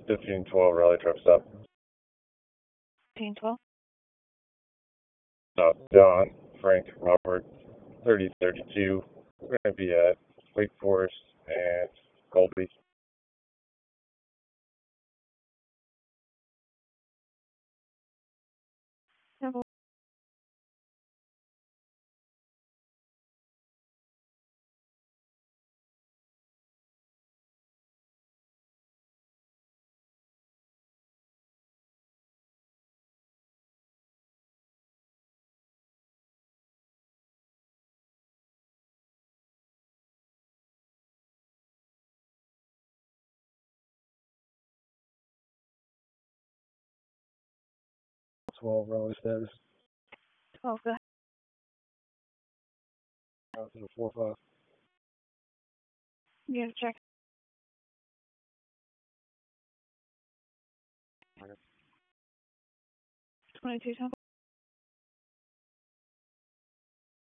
1512 rally truck stop. 1512. Don, Frank, Robert, 3032. We're going to be at Wake Forest and Colby. Number 12 rally status. 12, go ahead. Out to the 4-5. You check. 2210.